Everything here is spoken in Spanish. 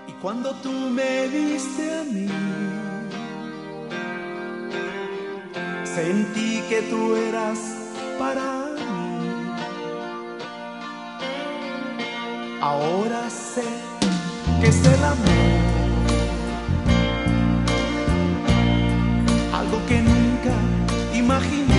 Y cuando tú me viste a mí, sentí que tú eras para mí. Ahora sé que es el amor, algo que nunca imaginé.